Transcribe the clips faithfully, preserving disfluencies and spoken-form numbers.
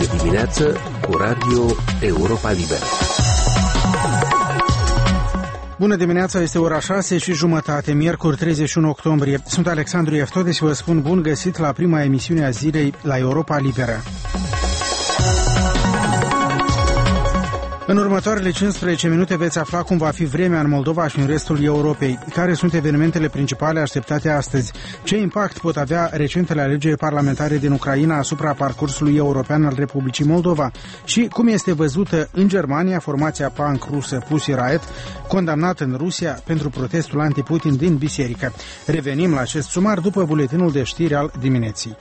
de dimineață cu Radio Europa Liberă. Bună dimineața, este ora șase și jumătate, miercuri treizeci și unu octombrie. Sunt Alexandru Ieftode și vă spun bun găsit la prima emisiune a zilei la Europa Liberă. În următoarele cincisprezece minute veți afla cum va fi vremea în Moldova și în restul Europei, care sunt evenimentele principale așteptate astăzi, ce impact pot avea recentele alegeri parlamentare din Ucraina asupra parcursului european al Republicii Moldova și cum este văzută în Germania formația punk rusă Pussy Riot, condamnată în Rusia pentru protestul anti-Putin din biserică. Revenim la acest sumar după buletinul de știri al dimineții.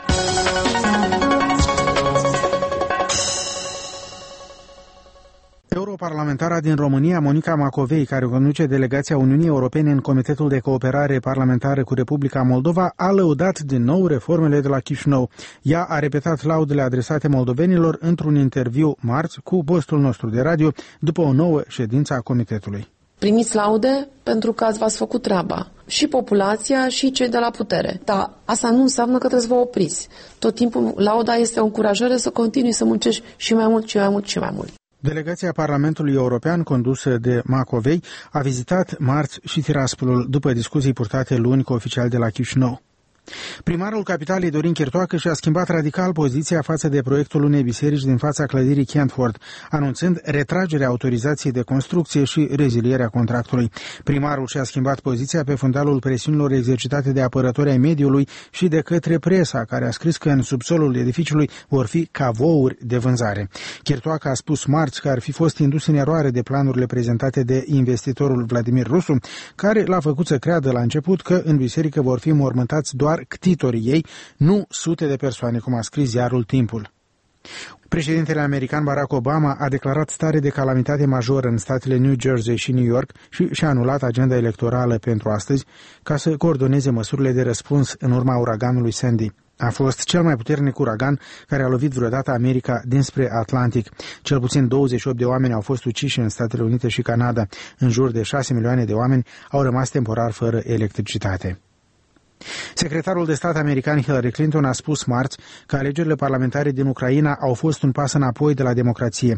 Europarlamentara din România, Monica Macovei, care conduce delegația Uniunii Europene în Comitetul de Cooperare Parlamentară cu Republica Moldova, a lăudat din nou reformele de la Chișinău. Ea a repetat laudele adresate moldovenilor într-un interviu marți cu postul nostru de radio după o nouă ședință a Comitetului. Primiți laude pentru că v-ați făcut treaba. Și populația și cei de la putere. Dar asta nu înseamnă că trebuie să vă opriți. Tot timpul lauda este o încurajare să continui să muncești și mai mult, și mai mult, și mai mult. Delegația Parlamentului European, condusă de Macovei, a vizitat marți și Tiraspolul după discuții purtate luni cu oficiali de la Chișinău. Primarul capitalei, Dorin Chirtoacă, și-a schimbat radical poziția față de proiectul unei biserici din fața clădirii Kentford, anunțând retragerea autorizației de construcție și rezilierea contractului. Primarul și-a schimbat poziția pe fundalul presiunilor exercitate de apărători ai mediului și de către presa, care a scris că în subsolul edificiului vor fi cavouri de vânzare. Chirtoacă a spus marți că ar fi fost indus în eroare de planurile prezentate de investitorul Vladimir Rusu, care l-a făcut să creadă la început că în biserică vor fi mormântați doar ctitorii ei, nu sute de persoane, cum a scris ziarul Timpul. Președintele american Barack Obama a declarat stare de calamitate majoră în statele New Jersey și New York și și-a anulat agenda electorală pentru astăzi ca să coordoneze măsurile de răspuns în urma uraganului Sandy. A fost cel mai puternic uragan care a lovit vreodată America dinspre Atlantic. Cel puțin douăzeci și opt de oameni au fost uciși în Statele Unite și Canada. În jur de șase milioane de oameni au rămas temporar fără electricitate. Secretarul de stat american Hillary Clinton a spus marți că alegerile parlamentare din Ucraina au fost un pas înapoi de la democrație.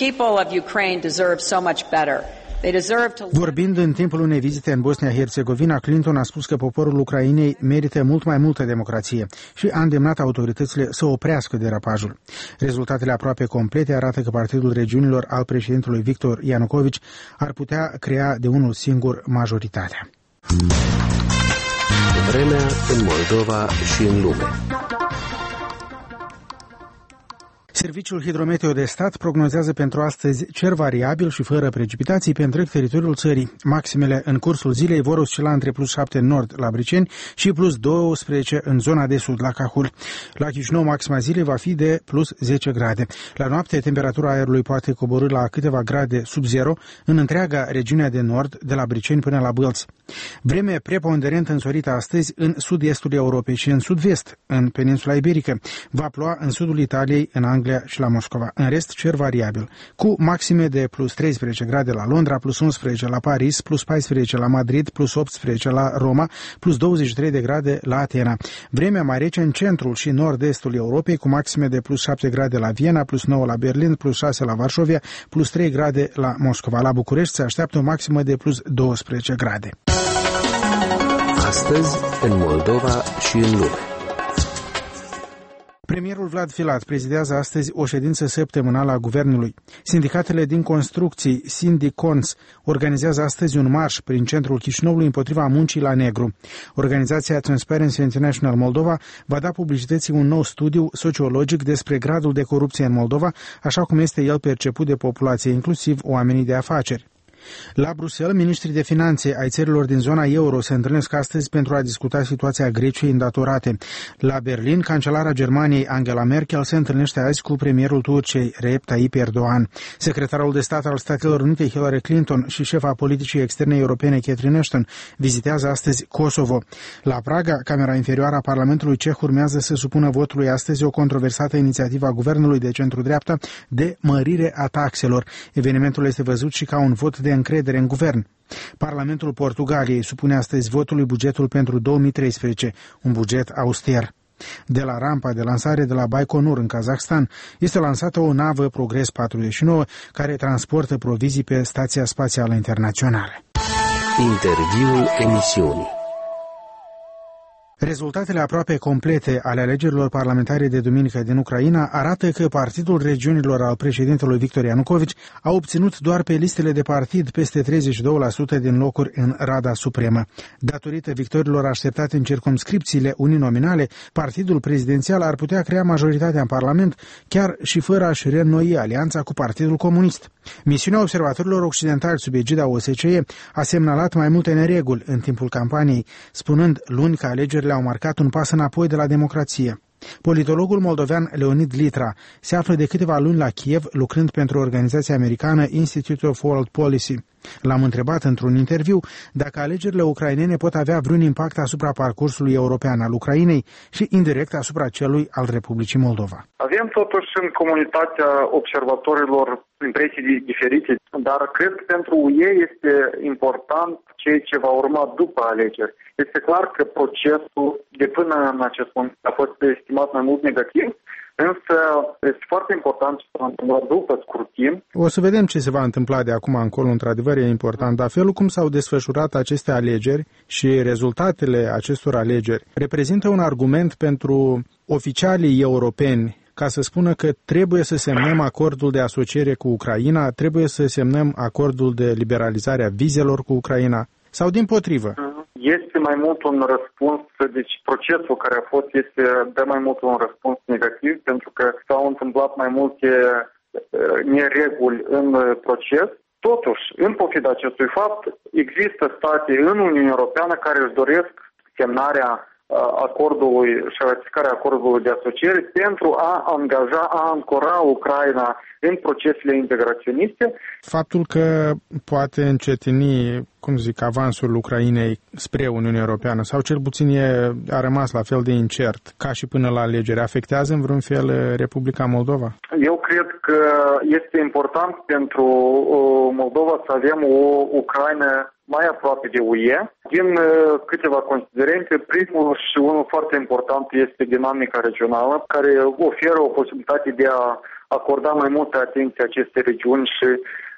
Vorbind în timpul unei vizite în Bosnia-Herzegovina, Clinton a spus că poporul Ucrainei merită mult mai multă democrație și a îndemnat autoritățile să oprească derapajul. Rezultatele aproape complete arată că Partidul Regiunilor al președintelui Victor Ianukovici ar putea crea de unul singur majoritatea. Vremea în Moldova și în lume. Serviciul Hidrometeo de stat prognozează pentru astăzi cer variabil și fără precipitații pe întreg teritoriul țării. Maximele în cursul zilei vor oscila între plus șapte în nord la Briceni și plus doisprezece în zona de sud la Cahul. La Chișinău maxima zilei va fi de plus zece grade. La noapte temperatura aerului poate coborî la câteva grade sub zero în întreaga regiune de nord, de la Briceni până la Bâlți. Vreme preponderent însorită astăzi în sud-estul Europei și în sud-vest, în peninsula iberică. Va ploua în sudul Italiei, în Anglia și la Moscova. În rest, cer variabil, cu maxime de plus treisprezece grade la Londra, plus unsprezece la Paris, plus paisprezece la Madrid, plus optsprezece la Roma, plus douăzeci și trei de grade la Atena. Vremea mai rece în centrul și nord-estul Europei, cu maxime de plus șapte grade la Viena, plus nouă la Berlin, plus șase la Varșovia, plus trei grade la Moscova. La București se așteaptă o maximă de plus douăsprezece grade. Astăzi, în Moldova și în lume. Premierul Vlad Filat prezidează astăzi o ședință săptămânală a guvernului. Sindicatele din construcții, Sindicons, organizează astăzi un marș prin centrul Chișinăului împotriva muncii la negru. Organizația Transparency International Moldova va da publicității un nou studiu sociologic despre gradul de corupție în Moldova, așa cum este el perceput de populație, inclusiv oamenii de afaceri. La Bruxelles, ministrii de finanțe ai țărilor din zona euro se întâlnesc astăzi pentru a discuta situația Greciei îndatorate. La Berlin, cancelara Germaniei Angela Merkel se întâlnește azi cu premierul Turciei Recep Tayyip Erdogan. Secretarul de stat al Statelor Unite Hillary Clinton și șefa politicii externe europene Catherine Ashton vizitează astăzi Kosovo. La Praga, Camera Inferioară a Parlamentului Ceh urmează să supună votului astăzi o controversată inițiativă a guvernului de centru-dreapta de mărire a taxelor. Evenimentul este văzut și ca un vot de încredere în guvern. Parlamentul Portugaliei supune astăzi votului bugetul pentru două mii treisprezece, un buget auster. De la rampa de lansare de la Baikonur în Kazakhstan este lansată o navă Progres patruzeci și nouă care transportă provizii pe Stația Spațială Internațională. Interviul emisiunii. Rezultatele aproape complete ale alegerilor parlamentare de duminică din Ucraina arată că Partidul Regiunilor al președintelui Victor Ianukovici a obținut doar pe listele de partid peste treizeci și doi la sută din locuri în Rada Supremă. Datorită victoriilor așteptate în circumscripțiile uninominale, partidul prezidențial ar putea crea majoritatea în Parlament, chiar și fără a-și reînnoi alianța cu Partidul Comunist. Misiunea observatorilor occidentali sub egida O S C E a semnalat mai multe nereguli în timpul campaniei, spunând luni că alegerile au marcat un pas înapoi de la democrație. Politologul moldovean Leonid Litra se află de câteva luni la Kiev lucrând pentru organizația americană Institute of World Policy. L-am întrebat într-un interviu dacă alegerile ucrainene pot avea vreun impact asupra parcursului european al Ucrainei și indirect asupra celui al Republicii Moldova. Avem totuși în comunitatea observatorilor impresii diferite, dar cred că pentru U E este important ceea ce va urma după alegeri. Este clar că procesul de până în acest moment a fost estimat mai mult negativ, însă este foarte important ce s-a întâmplat după scrutin. O să vedem ce se va întâmpla de acum încolo, într-adevăr e important, dar felul cum s-au desfășurat aceste alegeri și rezultatele acestor alegeri reprezintă un argument pentru oficialii europeni ca să spună că trebuie să semnăm acordul de asociere cu Ucraina, trebuie să semnăm acordul de liberalizare a vizelor cu Ucraina, sau dimpotrivă? Este mai mult un răspuns, deci procesul care a fost este de mai mult un răspuns negativ, pentru că s-au întâmplat mai multe nereguli în proces. Totuși, în pofida acestui fapt, există state în Uniunea Europeană care își doresc semnarea acordului și ratificarea acordului de asociere pentru a angaja, a ancora Ucraina în procesele integraționiste. Faptul că poate încetini, cum zic, avansul Ucrainei spre Uniunea Europeană sau cel puțin e, a rămas la fel de incert ca și până la alegeri, afectează în vreun fel Republica Moldova? Eu cred că este important pentru Moldova să avem o Ucraina mai aproape de U E. Din câteva considerente, primul și unul foarte important este dinamica regională, care oferă o posibilitate de a acorda mai multă atenție acestei regiuni și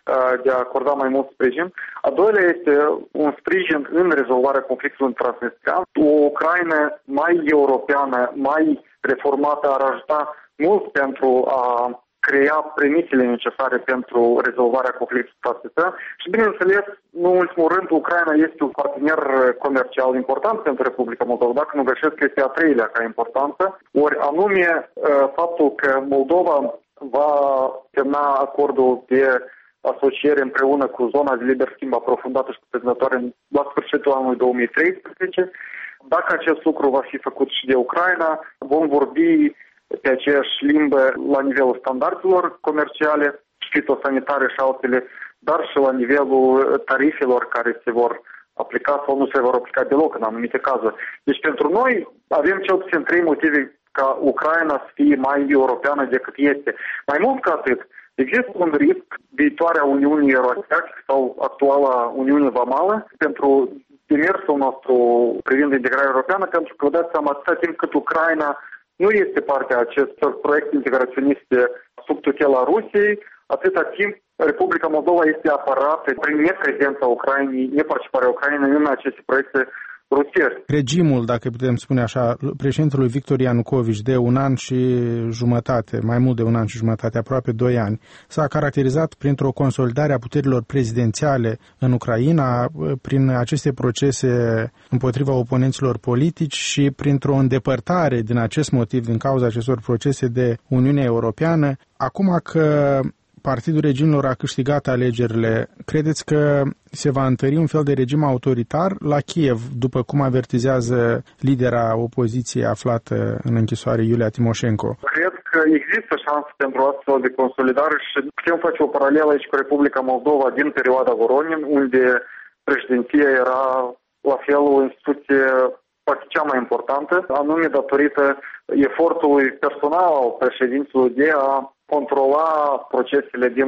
de a acorda mai mult sprijin. A doilea este un sprijin în rezolvarea conflictului transnistриan. O Ucraina mai europeană, mai reformată ar ajuta mult pentru a crea premisele necesare pentru rezolvarea conflictului transnistриan și, bineînțeles, în ultimul rând, Ucraina este un partener comercial important pentru Republica Moldova. Dacă nu greșesc, este a treilea ca importanță. Ori anume faptul că Moldova va semna acordul de asociere împreună cu zona de liber schimb aprofundată și cuprinzătoare la sfârșitul anului două mii treisprezece. Dacă acest lucru va fi făcut și de Ucraina, vom vorbi pe aceeași limbă la nivelul standardelor comerciale, fitosanitare și altele, dar și la nivelul tarifelor care se vor aplica sau nu se vor aplica deloc în anumite cazuri. Deci pentru noi avem cel puțin trei motive ca Ucraina să fie mai europeană decât este. Mai mult ca atât, există un risc viitoarea Uniunii Euroasiatice sau actuala Uniune Vamală pentru demersul nostru privind integrarea europeană, pentru că, vă dați seama, atâta timp cât Ucraina nu este parte a acestor proiecte integraționiste sub tutela Rusiei, atâta timp Republica Moldova este apărată prin neprezența Ucrainei, neparticiparea Ucrainei în aceste proiecte rusești. Regimul, dacă putem spune așa, președintelui Victor Ianukovici de un an și jumătate, mai mult de un an și jumătate, aproape doi ani, s-a caracterizat printr-o consolidare a puterilor prezidențiale în Ucraina, prin aceste procese împotriva oponenților politici și printr-o îndepărtare din acest motiv, din cauza acestor procese de Uniunea Europeană. Acum că Partidul Regiunilor a câștigat alegerile, credeți că se va întări un fel de regim autoritar la Kiev, după cum avertizează lidera opoziției aflată în închisoare, Iulia Timoșenko? Cred că există șanse pentru astfel de consolidare și putem face o paralelă aici cu Republica Moldova din perioada Voronin, unde președinția era la fel o instituție poate cea mai importantă, anume datorită efortului personal al președinților de a controla procesele din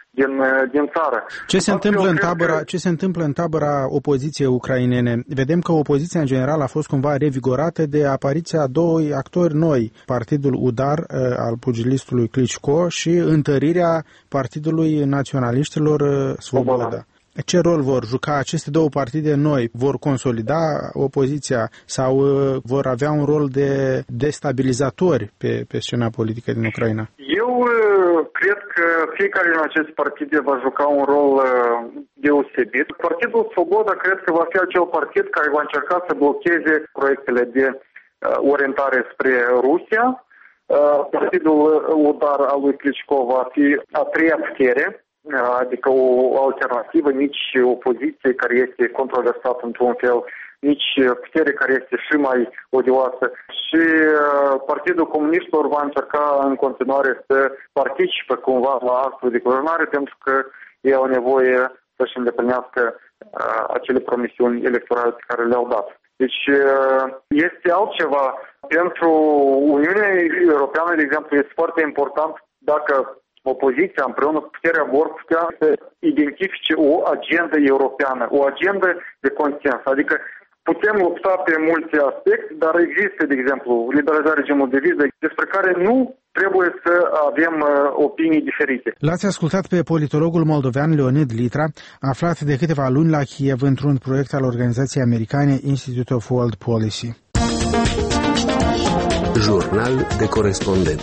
din, din țară. Ce se, întâmplă în tabăra, că... ce se întâmplă în tabăra opoziției ucrainene? Vedem că opoziția în general a fost cumva revigorată de apariția doi actori noi, Partidul Udar uh, al pugilistului Klitschko și întărirea Partidului Naționaliștilor uh, Svoboda. Svoboda. Ce rol vor juca aceste două partide noi? Vor consolida opoziția sau uh, vor avea un rol de destabilizatori pe, pe scena politică din Ucraina? Eu uh, cred că fiecare din aceste partide va juca un rol uh, deosebit. Partidul Svoboda cred că va fi acel partid care va încerca să blocheze proiectele de uh, orientare spre Rusia. Uh, Partidul Udar al lui Klitschko va fi a treia putere, adică o alternativă, nici opoziție care este controversată într-un fel, nici putere care este și mai odioasă. Și Partidul Comuniștilor va încerca în continuare să participe cumva la actul de guvernare, pentru că ei au nevoie să-și îndeplinească acele promisiuni electorale pe care le-au dat. Deci este altceva. Pentru Uniunea Europeană, de exemplu, este foarte important dacă opoziția împreună cu puterea vor putea să identifice o agendă europeană, o agendă de consens. Adică putem lupta pe multe aspecte, dar există, de exemplu, liberalizarea regimului de viză, despre care nu trebuie să avem uh, opinii diferite. L-ați ascultat pe politologul moldovean Leonid Litra, aflat de câteva luni la Kiev într-un proiect al organizației americane Institute of World Policy. Jurnal de corespondent.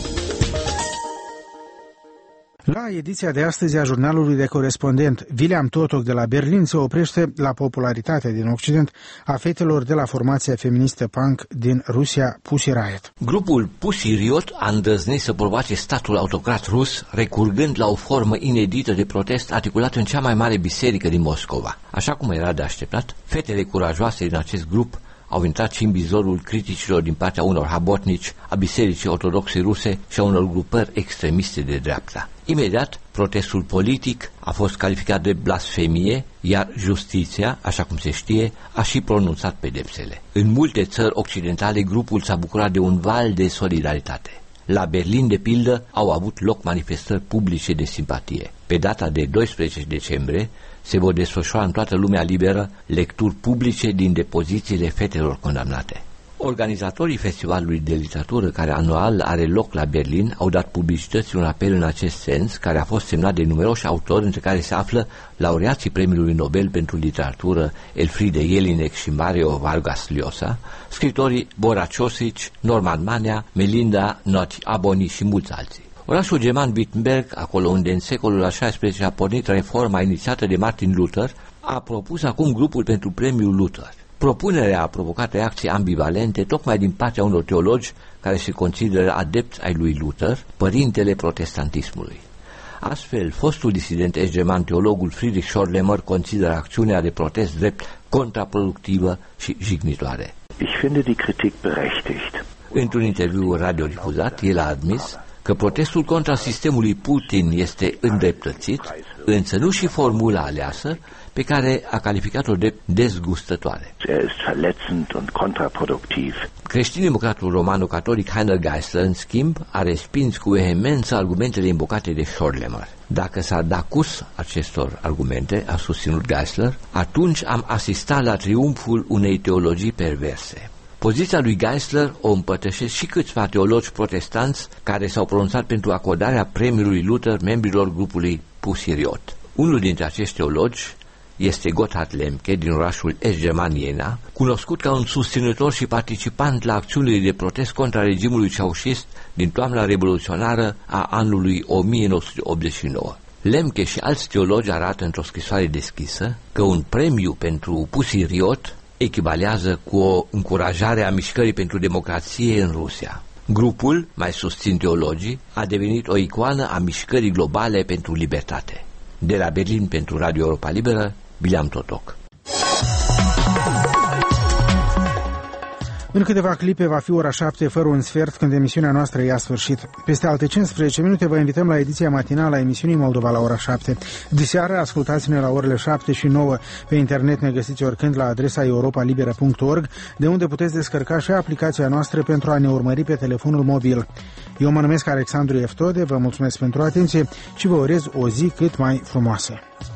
La ediția de astăzi a jurnalului de corespondent, William Totok de la Berlin se oprește la popularitatea din Occident a fetelor de la formația feministă punk din Rusia, Pussy Riot. Grupul Pussy Riot a îndrăznit să provoace statul autocrat rus, recurgând la o formă inedită de protest articulată în cea mai mare biserică din Moscova. Așa cum era de așteptat, fetele curajoase din acest grup au intrat și în bizorul criticilor din partea unor habotnici, a bisericii ortodoxe ruse și a unor grupări extremiste de dreapta. Imediat, protestul politic a fost calificat de blasfemie, iar justiția, așa cum se știe, a și pronunțat pedepsele. În multe țări occidentale, grupul s-a bucurat de un val de solidaritate. La Berlin, de pildă, au avut loc manifestări publice de simpatie. Pe data de doisprezece decembrie se vor desfășura în toată lumea liberă lecturi publice din depozițiile fetelor condamnate. Organizatorii festivalului de literatură, care anual are loc la Berlin, au dat publicității un apel în acest sens, care a fost semnat de numeroși autori, între care se află laureații Premiului Nobel pentru literatură Elfriede Jelinek și Mario Vargas Llosa, scritorii Bora Ciosic, Norman Manea, Melinda Noti Aboni și mulți alții. Orașul german Wittenberg, acolo unde în secolul al șaisprezecelea a pornit reforma inițiată de Martin Luther, a propus acum grupul pentru Premiul Luther. Propunerea a provocat reacții ambivalente tocmai din partea unor teologi care se consideră adepți ai lui Luther, părintele protestantismului. Astfel, fostul disident est-german, teologul Friedrich Schorlemmer, consideră acțiunea de protest drept contraproductivă și jignitoare. Ich finde die Kritik berechtigt. Într-un interviu radiodifuzat, el a admis că protestul contra sistemului Putin este îndreptățit, însă nu și formula aleasă, pe care a calificat-o de dezgustătoare. Er ist verletzend und kontraproduktiv. Creștin-democratul romano-catolic Heiner Geisler, în schimb, a respins cu vehemență argumentele invocate de Schorlemmer. Dacă s-ar da curs acestor argumente, a susținut Geisler, atunci am asistat la triumful unei teologii perverse. Poziția lui Geisler o împărtășesc și câțiva teologi protestanți care s-au pronunțat pentru acordarea premiului Luther membrilor grupului Pussy Riot. Unul dintre acești teologi este Gotthard Lemke din orașul est-german Jena, cunoscut ca un susținător și participant la acțiunile de protest contra regimului ceaușist din toamna revoluționară a anului o mie nouă sute optzeci și nouă. Lemke și alți teologi arată într-o scrisoare deschisă că un premiu pentru Pussy Riot echivalează cu o încurajare a mișcării pentru democrație în Rusia. Grupul, mai susțin teologii, a devenit o icoană a mișcării globale pentru libertate. De la Berlin pentru Radio Europa Liberă, William Totok. În câteva clipe va fi ora șapte fără un sfert când emisiunea noastră ia sfârșit. Peste alte cincisprezece minute vă invităm la ediția matinală a emisiunii Moldova la ora șapte. Diseară ascultați-ne la orele șapte și nouă. Pe internet ne găsiți oricând la adresa europa liberă punct org, de unde puteți descărca și aplicația noastră pentru a ne urmări pe telefonul mobil. Eu mă numesc Alexandru Eftode, vă mulțumesc pentru atenție și vă urez o zi cât mai frumoasă.